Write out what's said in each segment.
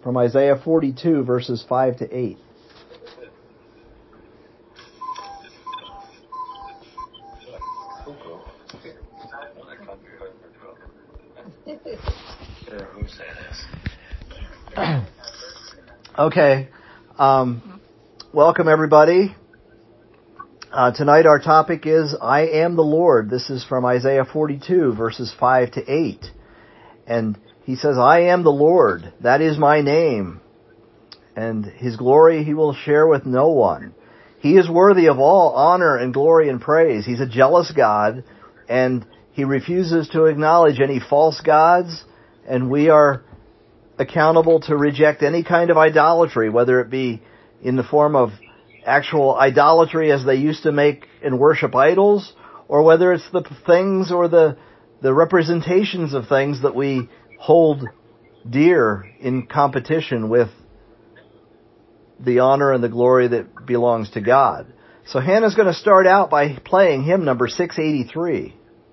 from Isaiah 42, verses 5 to 8. Okay. Welcome, everybody. Tonight our topic is, I am the Lord. This is from Isaiah 42, verses 5 to 8. And he says, I am the Lord. That is my name. And his glory he will share with no one. He is worthy of all honor and glory and praise. He's a jealous God, and he refuses to acknowledge any false gods, and we are accountable to reject any kind of idolatry, whether it be in the form of actual idolatry as they used to make and worship idols, or whether it's the things or the representations of things that we hold dear in competition with the honor and the glory that belongs to God. So Hannah's going to start out by playing hymn number 683.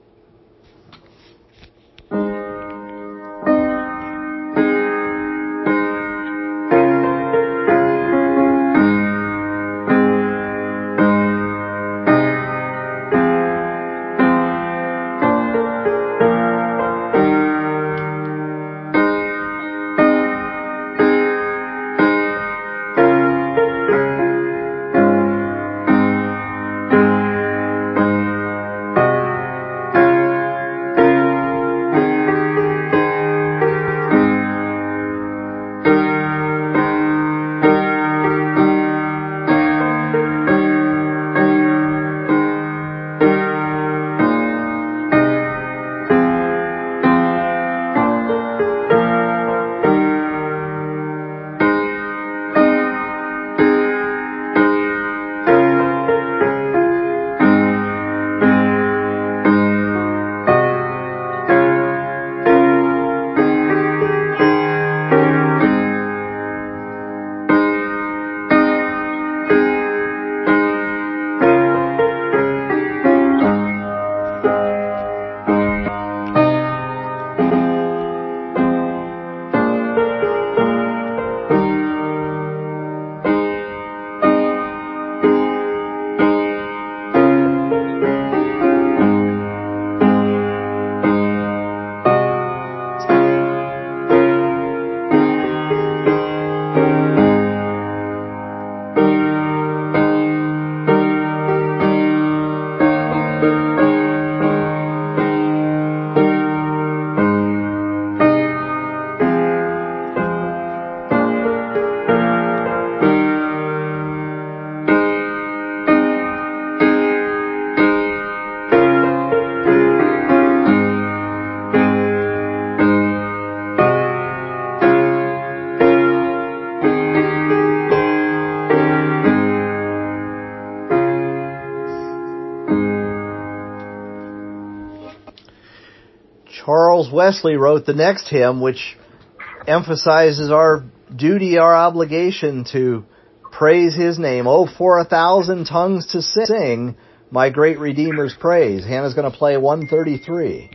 Charles Wesley wrote the next hymn, which emphasizes our duty, our obligation to praise his name. Oh, for 1,000 tongues to sing my great Redeemer's praise. Hannah's going to play 133.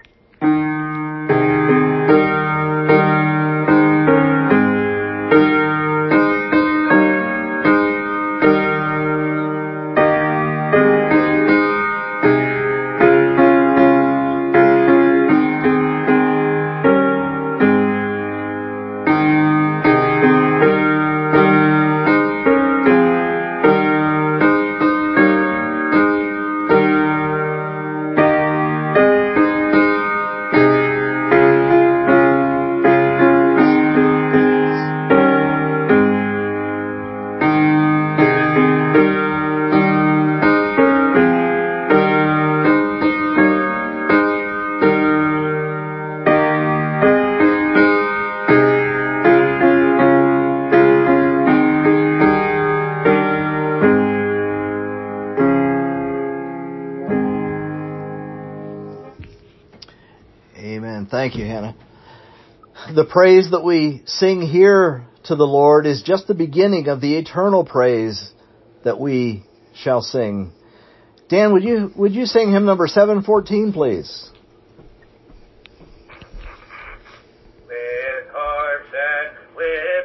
Thank you, Hannah. The praise that we sing here to the Lord is just the beginning of the eternal praise that we shall sing. Dan, would you sing hymn number 714, please? With harps and with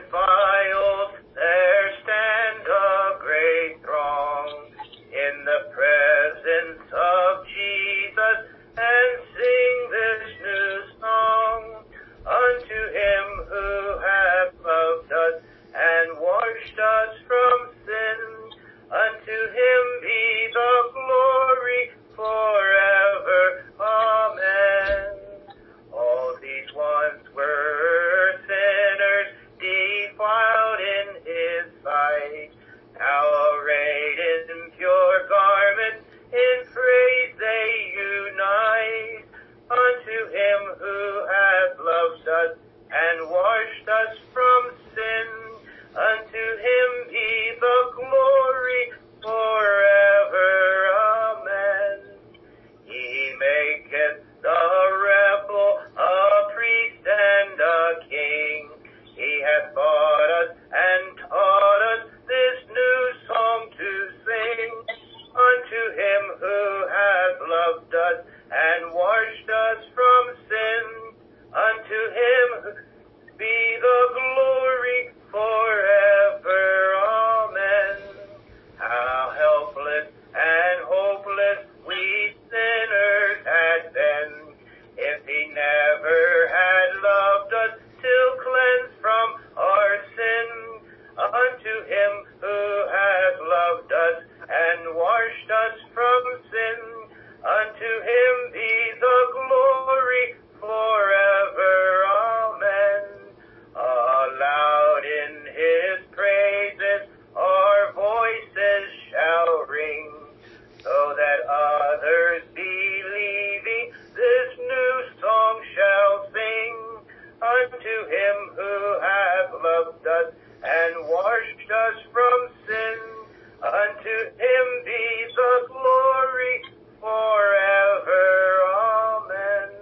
unto him who hath loved us and washed us from sin. Unto him be the glory forever. Amen.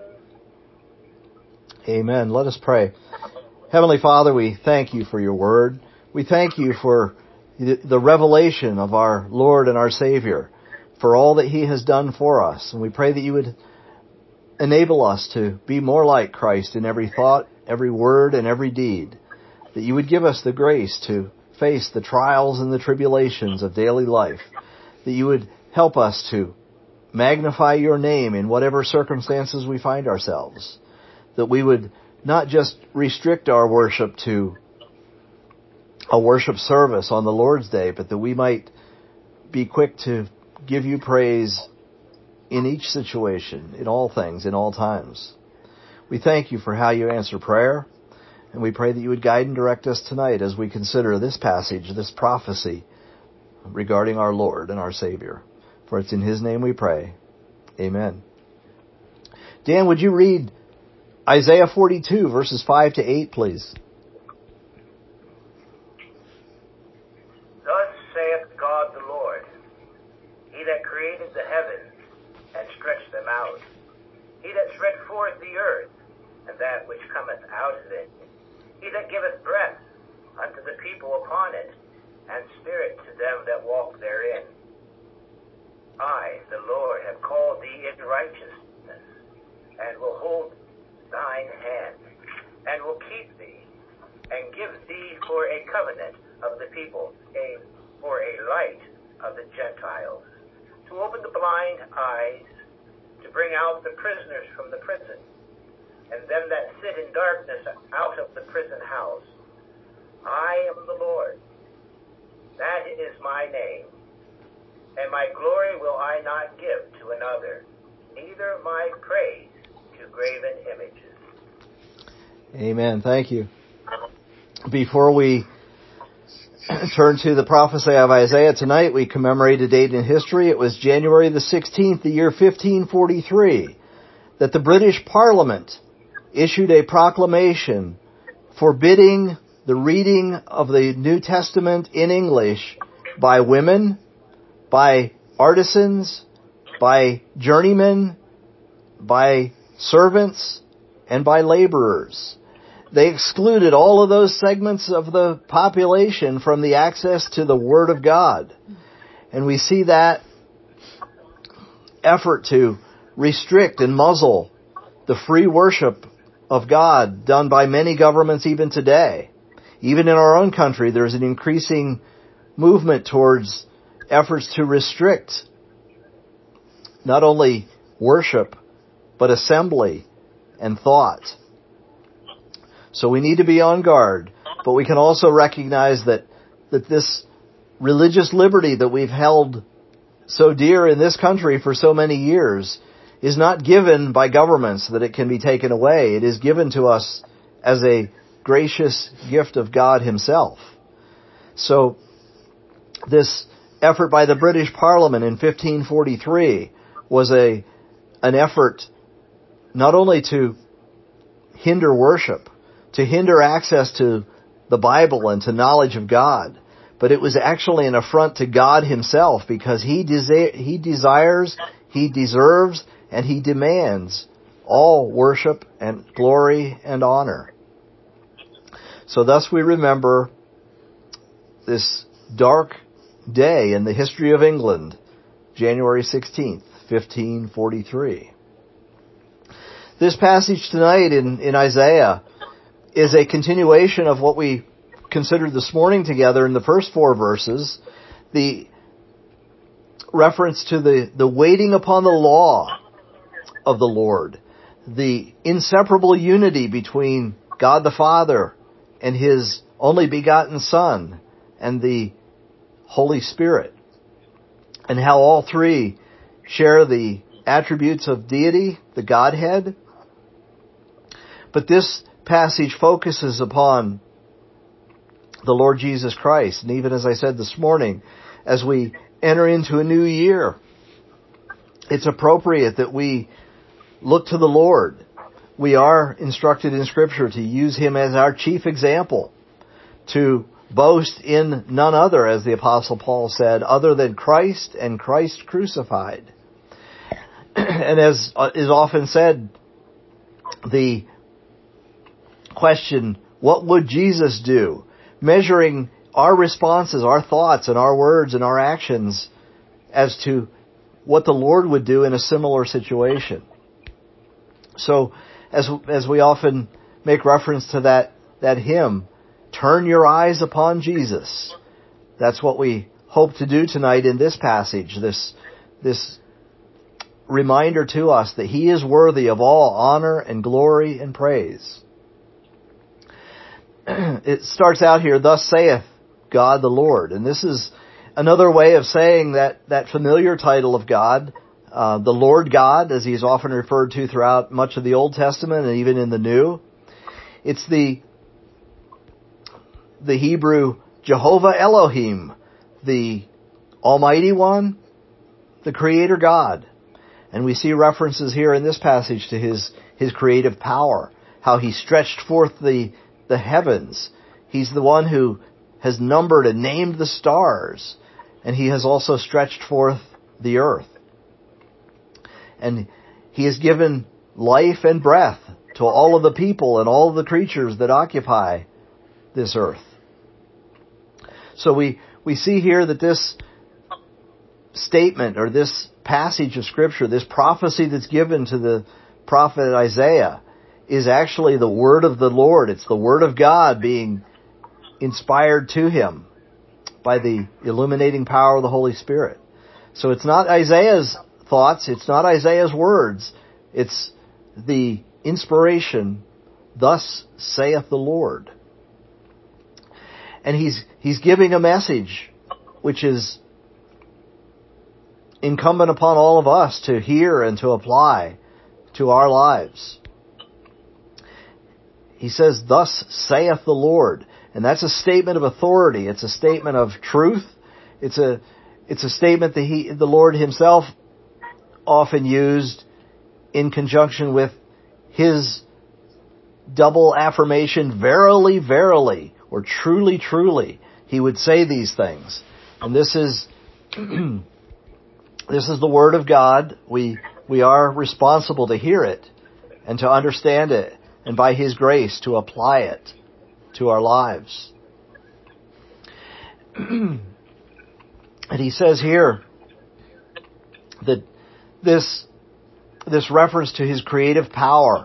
Amen. Let us pray. Heavenly Father, we thank you for your word. We thank you for the revelation of our Lord and our Savior, for all that he has done for us. And we pray that you would enable us to be more like Christ in every thought, every word, and every deed. That you would give us the grace to face the trials and the tribulations of daily life. That you would help us to magnify your name in whatever circumstances we find ourselves. That we would not just restrict our worship to a worship service on the Lord's Day, but that we might be quick to give you praise in each situation, in all things, in all times. We thank you for how you answer prayer, and we pray that you would guide and direct us tonight as we consider this passage, this prophecy regarding our Lord and our Savior. For it's in his name we pray. Amen. Dan, would you read Isaiah 42, verses 5 to 8, please? Thus saith God the Lord, he that created the heavens and stretched them out, he that spread forth the earth, and that which cometh out of it, he that giveth breath unto the people upon it, and spirit to them that walk therein. I, the Lord, have called thee in righteousness, and will hold thine hand, and will keep thee, and give thee for a covenant of the people, for a light of the Gentiles, to open the blind eyes, to bring out the prisoners from the prison, and them that sit in darkness out of the prison house. I am the Lord, that is my name, and my glory will I not give to another, neither my praise to graven images. Amen. Thank you. Before we turn to the prophecy of Isaiah tonight, we commemorate a date in history. It was January the 16th, the year 1543, that the British Parliament issued a proclamation forbidding the reading of the New Testament in English by women, by artisans, by journeymen, by servants, and by laborers. They excluded all of those segments of the population from the access to the Word of God. And we see that effort to restrict and muzzle the free worship of God done by many governments even today. Even in our own country, there's an increasing movement towards efforts to restrict not only worship, but assembly and thought. So we need to be on guard, but we can also recognize that this religious liberty that we've held so dear in this country for so many years is not given by governments that it can be taken away. It is given to us as a gracious gift of God himself. So this effort by the British Parliament in 1543 was an effort not only to hinder worship, to hinder access to the Bible and to knowledge of God, but it was actually an affront to God himself, because he desires, he deserves, and he demands all worship and glory and honor. So thus we remember this dark day in the history of England, January 16th, 1543. This passage tonight in Isaiah is a continuation of what we considered this morning together in the first 4 verses, the reference to the waiting upon the law of the Lord, the inseparable unity between God the Father and his only begotten Son and the Holy Spirit, and how all three share the attributes of deity, the Godhead. But this passage focuses upon the Lord Jesus Christ. And even as I said this morning, as we enter into a new year, it's appropriate that we look to the Lord. we are instructed in Scripture to use Him as our chief example, to boast in none other, as the Apostle Paul said, other than Christ and Christ crucified. And as is often said, the question, what would Jesus do? Measuring our responses, our thoughts, and our words and our actions as to what the Lord would do in a similar situation. So, as we often make reference to that hymn, turn your eyes upon Jesus. That's what we hope to do tonight in this passage, this reminder to us that He is worthy of all honor and glory and praise. It starts out here, thus saith God the Lord. And this is another way of saying that familiar title of God, the Lord God, as He is often referred to throughout much of the Old Testament and even in the New. It's the Hebrew Jehovah Elohim, the Almighty One, the Creator God. And we see references here in this passage to His creative power, how He stretched forth the heavens. He's the one who has numbered and named the stars, and He has also stretched forth the earth. And He has given life and breath to all of the people and all of the creatures that occupy this earth. So we see here that this statement, or this passage of Scripture, this prophecy that's given to the prophet Isaiah, is actually the word of the Lord. It's the word of God being inspired to him by the illuminating power of the Holy Spirit. So it's not Isaiah's thoughts, it's not Isaiah's words, it's the inspiration, thus saith the Lord. And he's giving a message which is incumbent upon all of us to hear and to apply to our lives. He says, thus saith the Lord. And that's a statement of authority. It's a statement of truth. It's a statement that the Lord Himself often used in conjunction with His double affirmation, verily, verily, or truly, truly. He would say these things. And this is this is the Word of God. We are responsible to hear it and to understand it, and by His grace to apply it to our lives. And He says here that this reference to His creative power.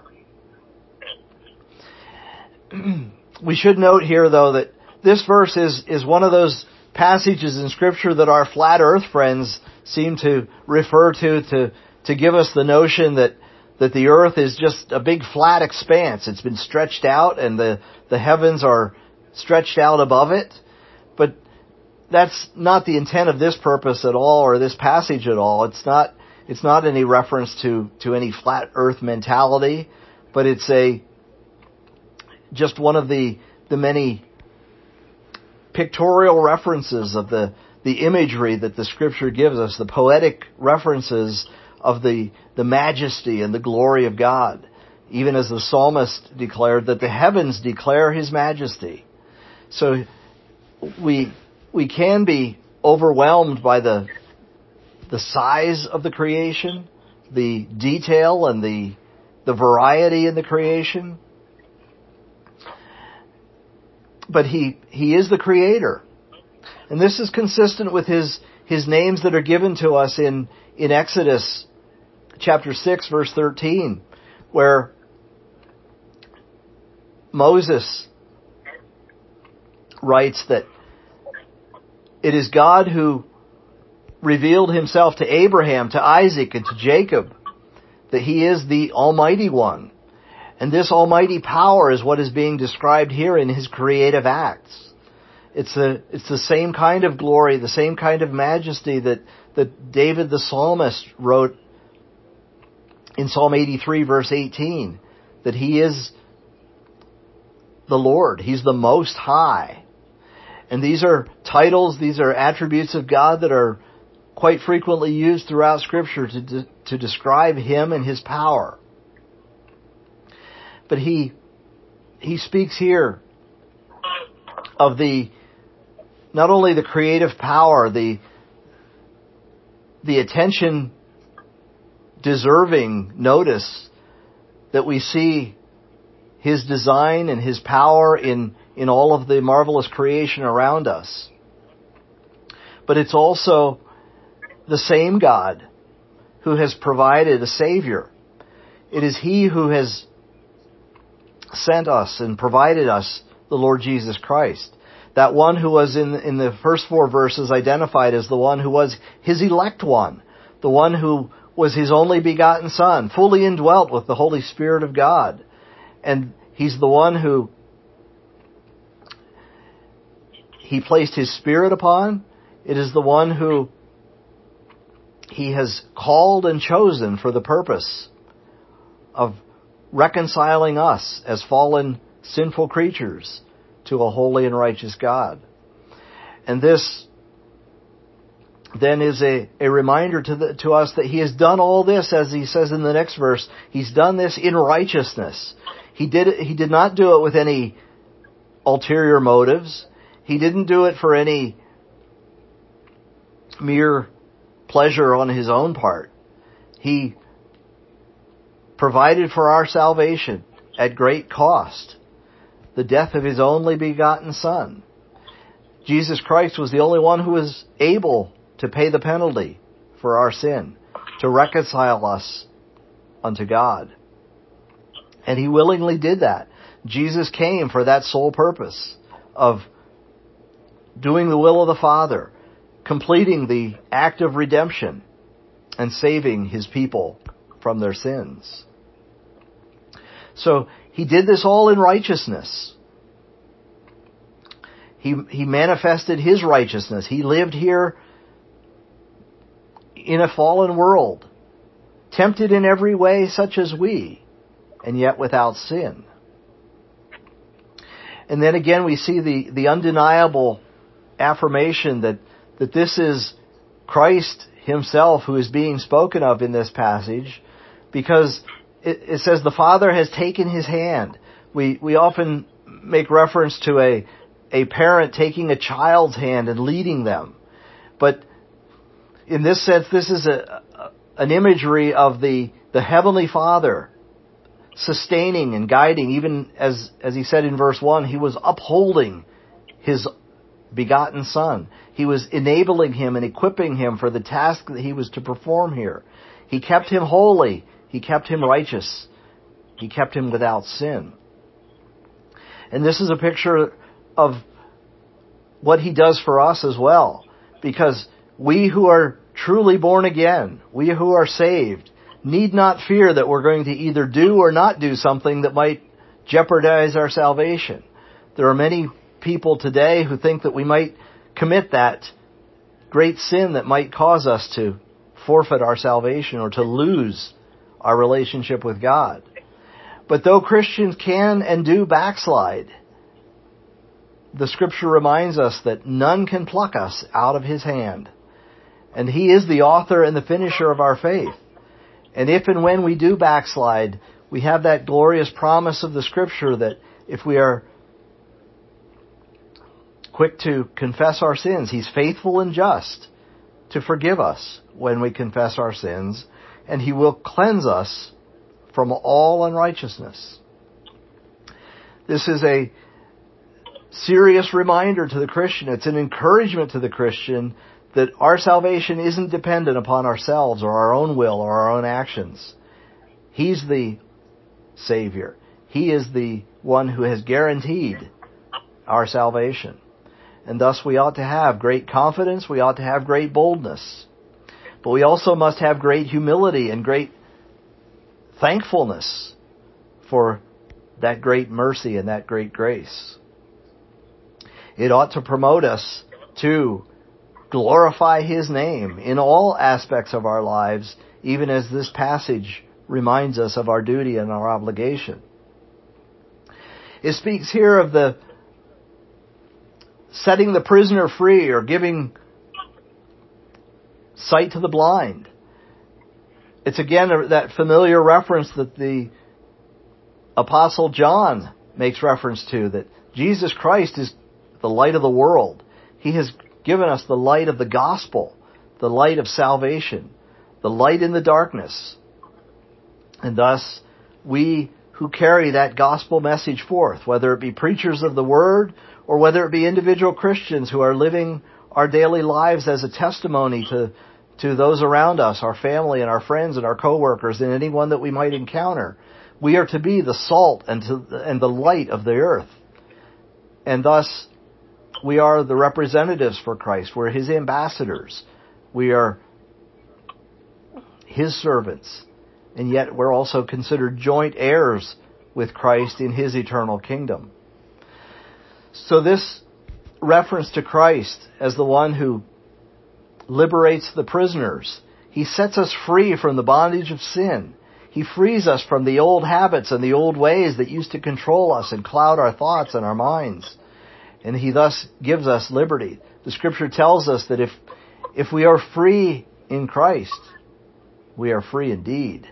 We should note here, though, that this verse is one of those passages in Scripture that our flat earth friends seem to refer to give us the notion that the earth is just a big flat expanse. It's been stretched out and the heavens are stretched out above it. But that's not the intent of this purpose at all, or this passage at all. It's not any reference to any flat earth mentality, but it's just one of the many pictorial references of the imagery that the Scripture gives us, the poetic references of the majesty and the glory of God. Even as the psalmist declared that the heavens declare His majesty. So we can be overwhelmed by the size of the creation, the detail and the variety in the creation. But He is the Creator. And this is consistent with His names that are given to us in Exodus chapter 6, verse 13, where Moses writes that it is God who revealed Himself to Abraham, to Isaac, and to Jacob, that He is the Almighty One. And this almighty power is what is being described here in His creative acts. It's the same kind of glory, the same kind of majesty that David the psalmist wrote in Psalm 83, verse 18, that He is the Lord. He's the Most High. And these are titles, these are attributes of God that are quite frequently used throughout Scripture to describe Him and His power. But he speaks here of not only the creative power, the attention deserving notice that we see His design and His power in all of the marvelous creation around us. But it's also the same God who has provided a Savior. It is He who has sent us and provided us the Lord Jesus Christ. That one who was in the first 4 verses identified as the one who was His elect one. The one who was His only begotten Son, fully indwelt with the Holy Spirit of God. And He's the one who He placed His Spirit upon. It is the one who He has called and chosen for the purpose of reconciling us as fallen, sinful creatures to a holy and righteous God. And this then is a reminder to us that He has done all this, as He says in the next verse. He's done this in righteousness. He did not do it with any ulterior motives. He didn't do it for any mere pleasure on His own part. He provided for our salvation at great cost, the death of His only begotten Son. Jesus Christ was the only one who was able to pay the penalty for our sin, to reconcile us unto God. And He willingly did that. Jesus came for that sole purpose of doing the will of the Father, completing the act of redemption, and saving His people from their sins. So He did this all in righteousness. He manifested His righteousness. He lived here in a fallen world, tempted in every way such as we, and yet without sin. And then again we see the undeniable affirmation that this is Christ Himself who is being spoken of in this passage, because it says the Father has taken His hand. We often make reference to a parent taking a child's hand and leading them. But in this sense, this is an imagery of the Heavenly Father sustaining and guiding. Even as He said in verse 1, He was upholding His begotten Son. He was enabling Him and equipping Him for the task that He was to perform here. He kept Him holy. He kept Him righteous. He kept Him without sin. And this is a picture of what He does for us as well. Because we who are truly born again, we who are saved, need not fear that we're going to either do or not do something that might jeopardize our salvation. There are many people today who think that we might commit that great sin that might cause us to forfeit our salvation or to lose our relationship with God. But though Christians can and do backslide, the Scripture reminds us that none can pluck us out of His hand. And He is the author and the finisher of our faith. And if and when we do backslide, we have that glorious promise of the Scripture that if we are quick to confess our sins, He's faithful and just to forgive us when we confess our sins, and He will cleanse us from all unrighteousness. This is a serious reminder to the Christian. It's an encouragement to the Christian that our salvation isn't dependent upon ourselves or our own will or our own actions. He's the Savior. He is the one who has guaranteed our salvation. And thus we ought to have great confidence, we ought to have great boldness. But we also must have great humility and great thankfulness for that great mercy and that great grace. It ought to promote us to glorify His name in all aspects of our lives, even as this passage reminds us of our duty and our obligation. It speaks here of the setting the prisoner free or giving sight to the blind. It's again that familiar reference that the Apostle John makes reference to, that Jesus Christ is the light of the world. He has given us the light of the gospel, the light of salvation, the light in the darkness. And thus, we who carry that gospel message forth, whether it be preachers of the word or whether it be individual Christians who are living our daily lives as a testimony to those around us, our family and our friends and our coworkers and anyone that we might encounter, we are to be the salt and the light of the earth. And thus, we are the representatives for Christ. We're His ambassadors. We are His servants. And yet we're also considered joint heirs with Christ in His eternal kingdom. So this reference to Christ as the one who liberates the prisoners, He sets us free from the bondage of sin. He frees us from the old habits and the old ways that used to control us and cloud our thoughts and our minds. And He thus gives us liberty. The Scripture tells us that if we are free in Christ, we are free indeed.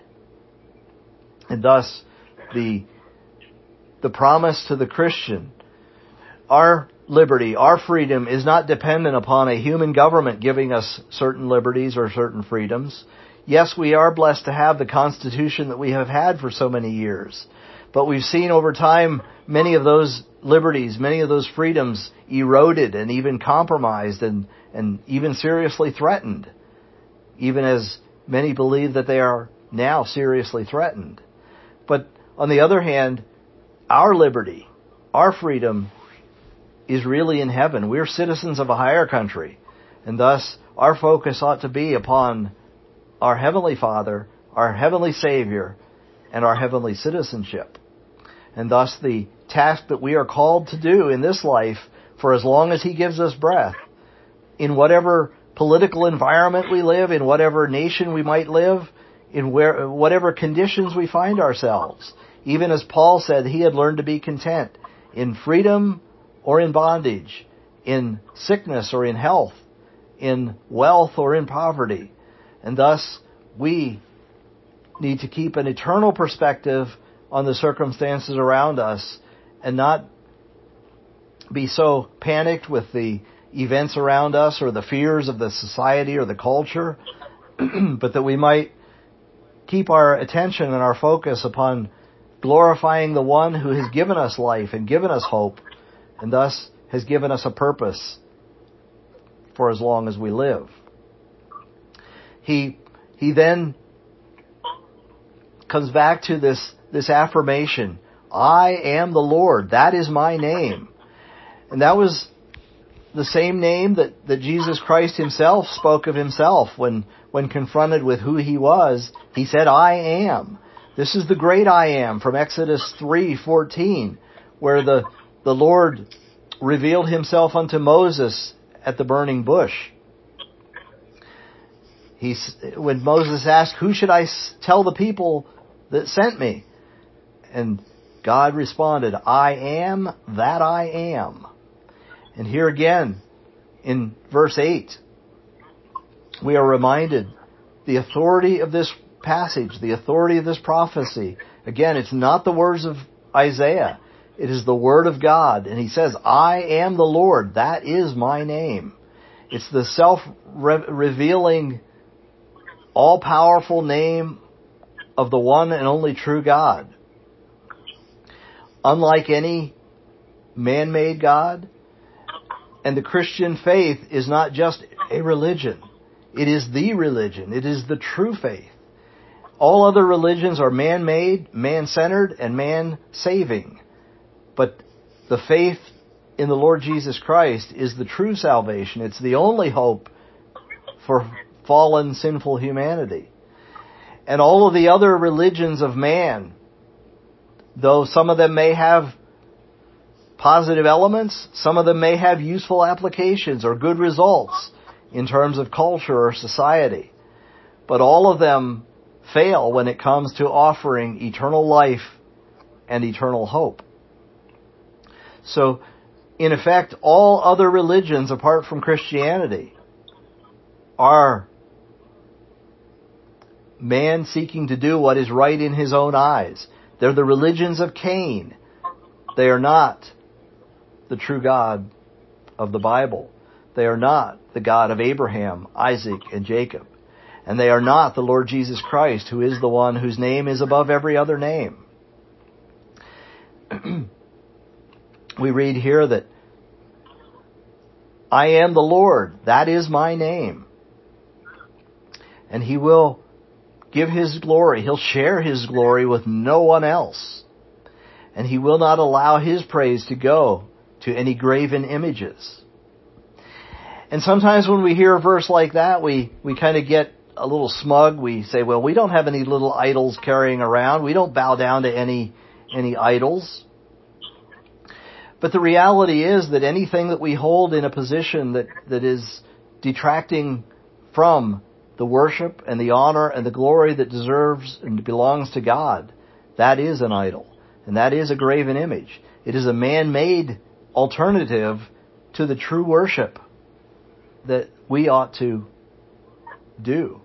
And thus, the promise to the Christian, our liberty, our freedom is not dependent upon a human government giving us certain liberties or certain freedoms. Yes, we are blessed to have the Constitution that we have had for so many years. But we've seen over time many of those liberties, many of those freedoms eroded and even compromised and even seriously threatened, even as many believe that they are now seriously threatened. But on the other hand, our liberty, our freedom is really in heaven. We're citizens of a higher country, and thus our focus ought to be upon our Heavenly Father, our Heavenly Savior, and our heavenly citizenship. And thus the task that we are called to do in this life, for as long as He gives us breath, in whatever political environment we live, in whatever nation we might live, in whatever conditions we find ourselves. Even as Paul said, he had learned to be content in freedom or in bondage, in sickness or in health, in wealth or in poverty. And thus, we need to keep an eternal perspective on the circumstances around us and not be so panicked with the events around us or the fears of the society or the culture, but that we might keep our attention and our focus upon glorifying the one who has given us life and given us hope, and thus has given us a purpose for as long as we live. He then comes back to this affirmation, I am the Lord, that is my name. And that was the same name that Jesus Christ Himself spoke of Himself when confronted with who He was. He said, I am. This is the great I am from Exodus 3:14, where the Lord revealed Himself unto Moses at the burning bush. When Moses asked, who should I tell the people that sent me? And God responded, I am that I am. And here again, in verse 8, we are reminded the authority of this passage, the authority of this prophecy. Again, it's not the words of Isaiah. It is the word of God. And He says, I am the Lord. That is my name. It's the self-revealing, all-powerful name of the one and only true God. Unlike any man-made God, and the Christian faith is not just a religion. It is the religion. It is the true faith. All other religions are man-made, man-centered, and man-saving. But the faith in the Lord Jesus Christ is the true salvation. It's the only hope for fallen, sinful humanity. And all of the other religions of man, though some of them may have positive elements, some of them may have useful applications or good results in terms of culture or society. But all of them fail when it comes to offering eternal life and eternal hope. So, in effect, all other religions apart from Christianity are man seeking to do what is right in his own eyes. They're the religions of Cain. They are not the true God of the Bible. They are not the God of Abraham, Isaac, and Jacob. And they are not the Lord Jesus Christ, who is the one whose name is above every other name. We read here that I am the Lord, that is my name. And He will give His glory. He'll share His glory with no one else. And He will not allow His praise to go to any graven images. And sometimes when we hear a verse like that, we kind of get a little smug. We say, well, we don't have any little idols carrying around. We don't bow down to any idols. But the reality is that anything that we hold in a position that is detracting from the worship and the honor and the glory that deserves and belongs to God, that is an idol. And that is a graven image. It is a man-made alternative to the true worship that we ought to do.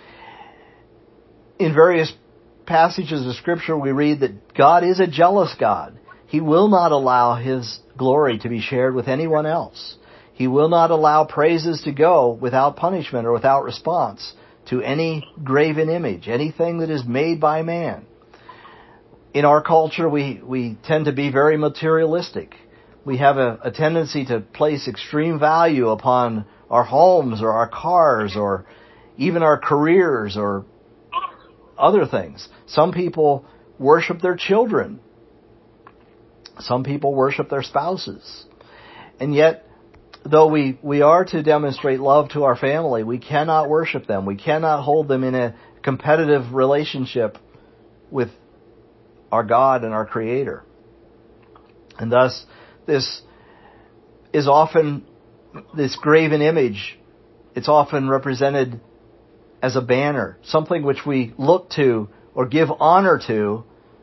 In various passages of Scripture, we read that God is a jealous God. He will not allow His glory to be shared with anyone else. He will not allow praises to go without punishment or without response to any graven image, anything that is made by man. In our culture, we tend to be very materialistic. We have a tendency to place extreme value upon our homes or our cars or even our careers or other things. Some people worship their children. Some people worship their spouses. And yet, though we are to demonstrate love to our family, we cannot worship them. We cannot hold them in a competitive relationship with our God and our Creator. And thus, this is often, this graven image, it's often represented as a banner, something which we look to or give honor to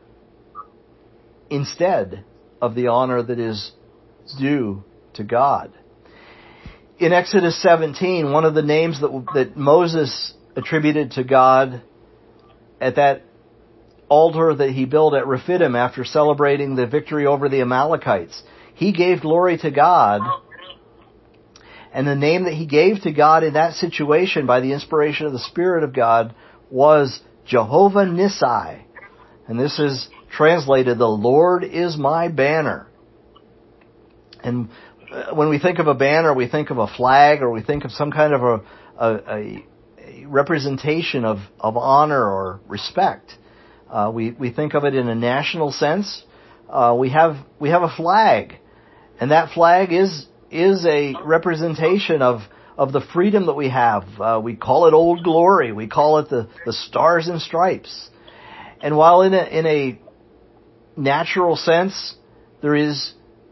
instead of the honor that is due to God. In Exodus 17, one of the names that Moses attributed to God at that altar that he built at Rephidim after celebrating the victory over the Amalekites, he gave glory to God. And the name that he gave to God in that situation by the inspiration of the Spirit of God was Jehovah Nissi. And this is translated, the Lord is my banner. And when we think of a banner, we think of a flag, or we think of some kind of a representation of honor or respect. We think of it in a national sense. We have a flag, and that flag is a representation of the freedom that we have. We call it Old Glory. We call it the Stars and Stripes. And while in a natural sense, there is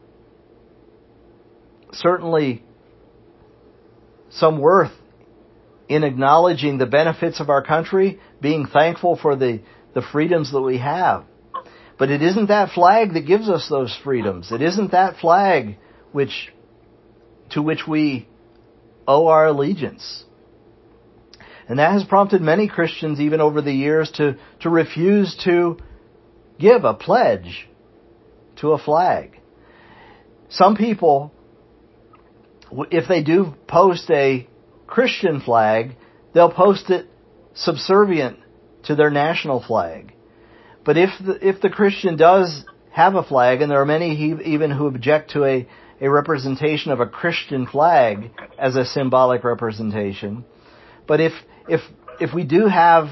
certainly some worth in acknowledging the benefits of our country, being thankful for the freedoms that we have. But it isn't that flag that gives us those freedoms. It isn't that flag to which we owe our allegiance. And that has prompted many Christians, even over the years, to refuse to give a pledge to a flag. Some people, if they do post a Christian flag, they'll post it subservient to their national flag. But if the Christian does have a flag, and there are many even who object to a representation of a Christian flag as a symbolic representation, but if we do have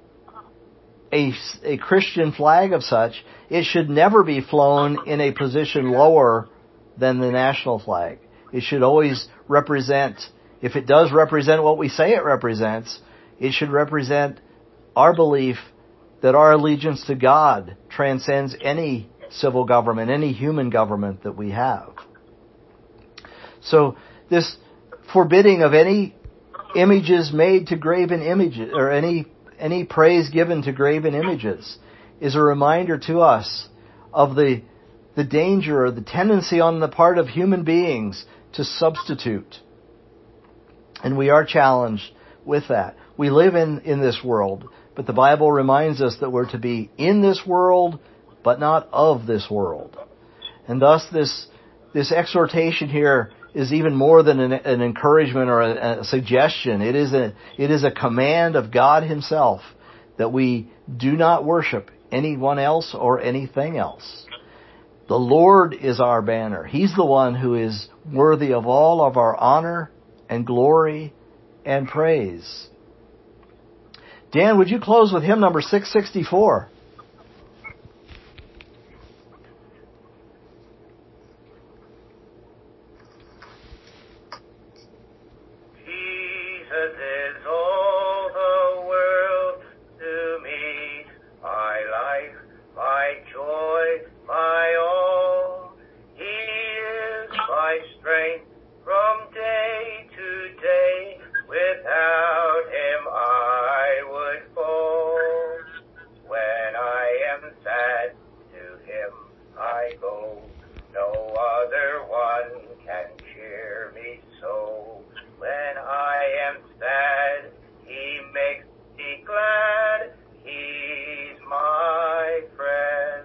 a Christian flag of such, it should never be flown in a position lower than the national flag. It should always represent, if it does represent what we say it represents, it should represent our belief that our allegiance to God transcends any civil government, any human government that we have. So this forbidding of any images made to graven images, or any praise given to graven images, is a reminder to us of the danger or the tendency on the part of human beings to substitute. And we are challenged with that. We live in this world, but the Bible reminds us that we're to be in this world, but not of this world. And thus this exhortation here is even more than an encouragement or a suggestion. It is a command of God Himself that we do not worship anyone else or anything else. The Lord is our banner. He's the one who is worthy of all of our honor and glory and praise. Dan, would you close with hymn number 664? Jesus is all the world to me, my life, my joy, my all. He is my strength from day to day. Without Him I would fall. When I am sad, to Him I go. No other one can cheer me so. When I am sad, He makes me glad. He's my friend.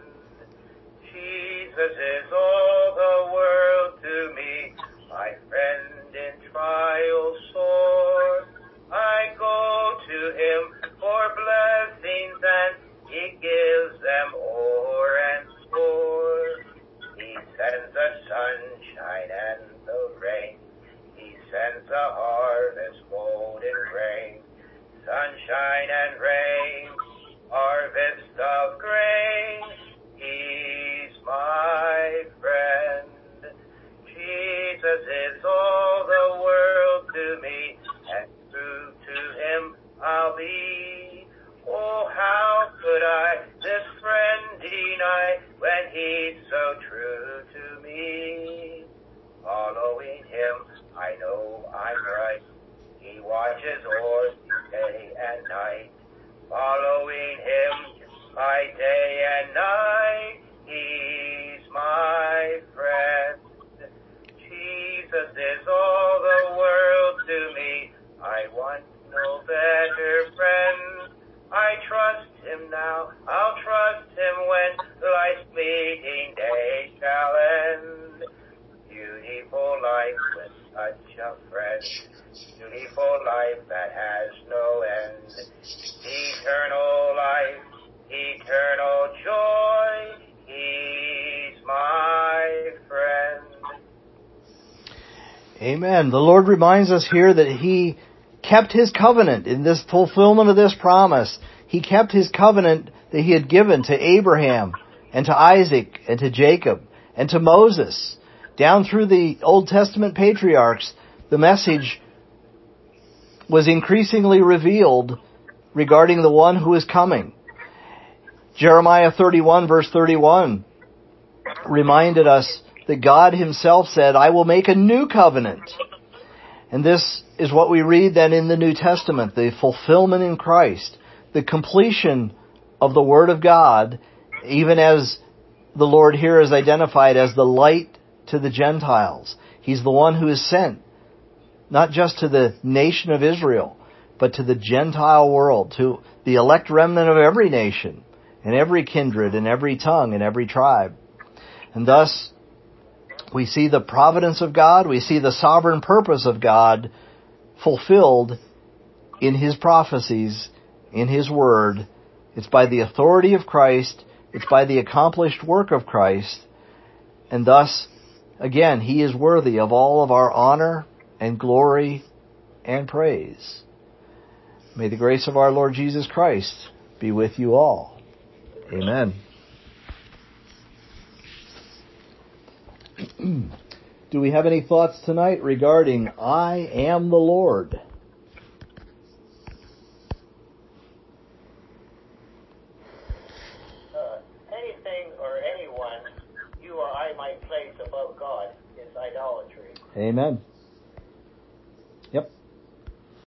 Jesus is all the world to me, my friend in trial sore. I go to Him for blessings, and He gives them o'er and o'er. He sends the sunshine and the rain. He sends the harvest golden grain. Sunshine and rain, harvest of grain. He's my friend. Jesus is all the world to me, and true to Him I'll be. Oh, how could I this friend deny when He's so true to me? Following Him, I know I'm right. He watches o'er me day and night. Following Him by day and night, He's my friend. Jesus is all the world to me. I want no better friend. I trust Him now, I'll trust Him when life's fleeting day shall end. Beautiful life with such a friend. Beautiful life that has no end. Eternal life, eternal joy. He's my friend. Amen. The Lord reminds us here that He kept His covenant in this fulfillment of this promise. He kept His covenant that He had given to Abraham and to Isaac and to Jacob and to Moses. Down through the Old Testament patriarchs, the message was increasingly revealed regarding the one who is coming. Jeremiah 31 verse 31 reminded us that God Himself said, I will make a new covenant. And this is what we read then in the New Testament, the fulfillment in Christ, the completion of the Word of God, even as the Lord here is identified as the light to the Gentiles. He's the one who is sent, not just to the nation of Israel, but to the Gentile world, to the elect remnant of every nation, and every kindred, and every tongue, and every tribe. And thus, we see the providence of God, we see the sovereign purpose of God fulfilled in His prophecies, in His Word. It's by the authority of Christ, it's by the accomplished work of Christ, and thus, again, He is worthy of all of our honor and glory and praise. May the grace of our Lord Jesus Christ be with you all. Amen. Do we have any thoughts tonight regarding I am the Lord? Anything or anyone you or I might place above God is idolatry. Amen.